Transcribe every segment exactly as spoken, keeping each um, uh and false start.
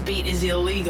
beat is illegal.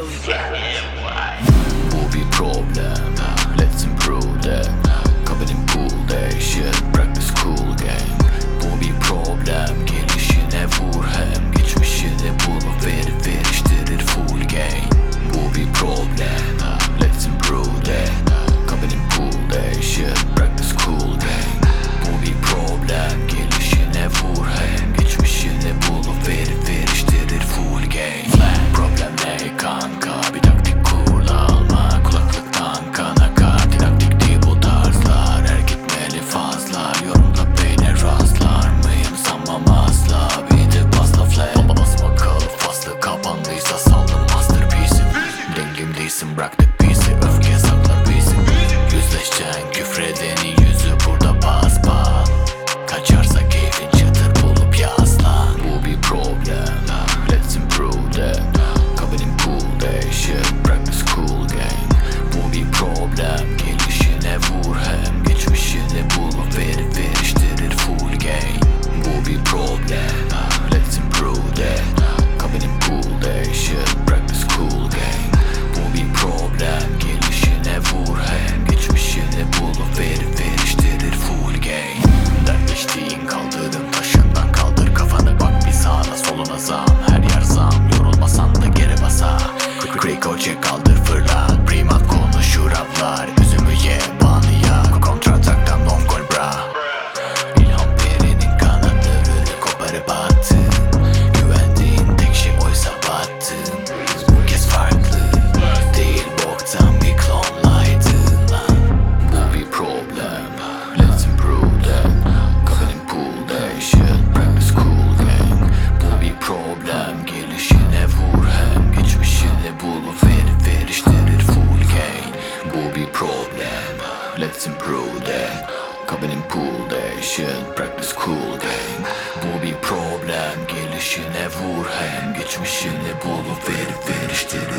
Bu bir problem, let's improve that. Covered in pool day shit, practice cool game. Bu bir problem, gelişine vur hem geçmişine bulup verip veriştirir full gain. Bu bir problem, let's improve that. Covered in pool day shit, practice cool game. Bu bir problem, gelişine vur hem geçmişine bulup verip veriştirir full gain. Problem ne kanka, bir taktik kur da alma. Kulaklıktan kana kar, didaktik değil bu tarzlar. Her gitmeli fazla, yorumda beyne rastlar mıyım sanmam asla. Bir de basla flat, basma kalıp faslı kapandıysa saldım masterpiece'i. Dengim değilsin bıraktık bizi, öfke saklar bizi. Yüzleşeceksin küfredeni yüzü burada bas bas. Kaçarsa keyfin çıtır bulup yaslan. Bu bir problem, let's improve that. Covered in pool day shit, practice cool game. Bu bir problem, gelişine vur hem geçmişine bulup verip veriştirir full gain. Bu bir problem, let's improve that. Covered in pool day shit, practice cool game. Bu bir problem, gelişine vur hem geçmişine bulup verip veriştirir full gain. Dertleştiğin kaldırım taşından kaldır kafanı, bak bir sağına soluna zam. Her yer zam, yorulmasan da geri basa. Kriko çek kaldır fırlat, primat konuşur raplar. Üzümü ye bağını yak, kontrataktan long gol bra. İlham perinin kanatlarını koparıp attın. Güvendiğin tek şey oysa battın. Bu kez farklı değil, boktan bir klonlaydın lan. Bu bir problem, let's improve that. Covered in pool day shit, practice cool game. Bu bir problem, gelişine vur hem geçmişine bulup verip veriştirir full gain. Bu bir problem, let's improve that. Covered in pool day shit, practice cool game. Bu bir problem, gelişine vur hem geçmişine bulup verip veriştirir